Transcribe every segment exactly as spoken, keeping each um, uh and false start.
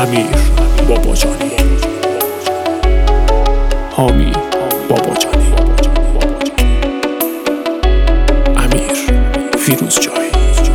امیر باباجانی، حامی باباجانی، امیر فیروزجانی.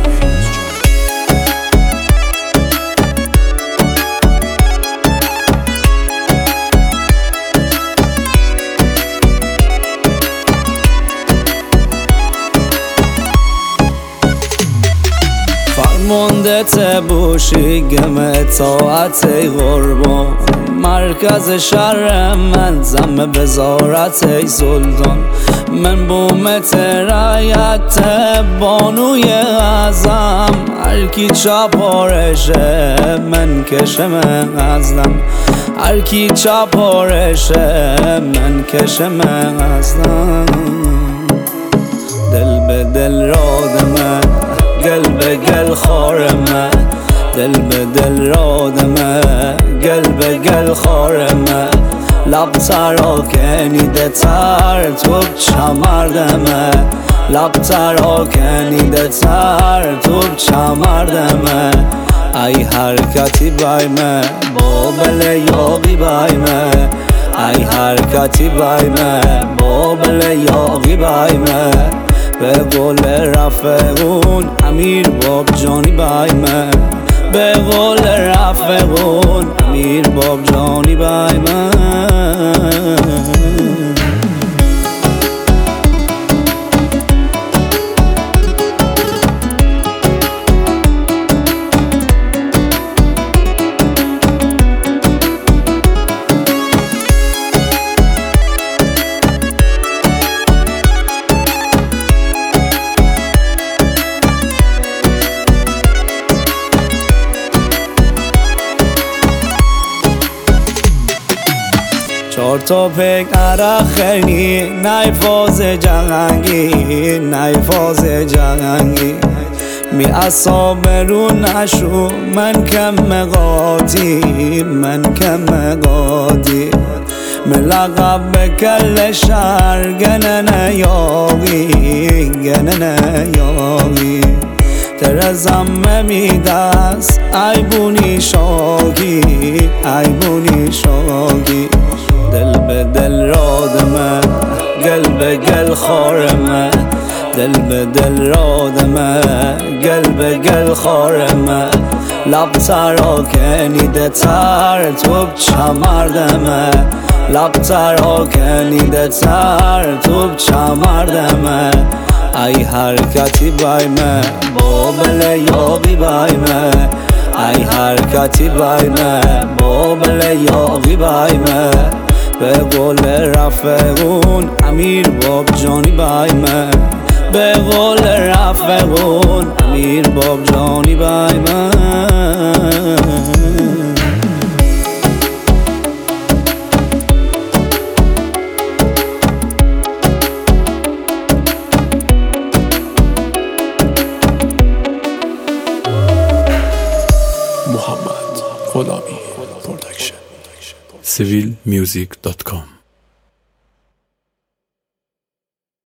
فرمانده تبوشی گمه طاعت ای قربان، مرکز شهر من زم بزارت ای سلطان. من بوم ترایت بانوی اعظم، هرکی چاپارشه من کشم ازدم، هرکی چاپارشه من کشم ازدم. دل به دل رادمه، گل به گل خارمه، دل به دل رادمه، گل به گل خارمه. لب ترا کنیده تر تو چمردمه، لب ترا کنیده تر تو چمردمه. ای حرکتی بایمه بابل یاقی بایمه، ای حرکتی بایمه بابل یاقی بایمه. به قول رفقون امیر باباجانی بایمه، به قول رفقون امیر باباجانی بایمه. چار تا پک عرخنی نای فاز جهنگی، نای فاز جهنگی. می اصاب رو نشو من کم قاطی، من کم قاطی. ملقب به کل شهر گنن یاقی، گنن یاقی. تر زمه می دست ای بونی شاگی، ای بونی شاگی. دل به دل رادمه، گل به گل خارمه، دل به دل رادمه، گل به گل خارمه. لب ترا کنیده تر تو چمردمه، لب ترا کنیده تر تو چمردمه. ای حرکتی بایمه بابل یاقی بایمه، ای حرکتی بایمه بابل یاقی بایمه. به قول رفقون امیر باباجانی بایمه، به قول رفقون امیر باباجانی بایمه. محمد غلامی پروداکشن، سیویل میوزیک دات کام.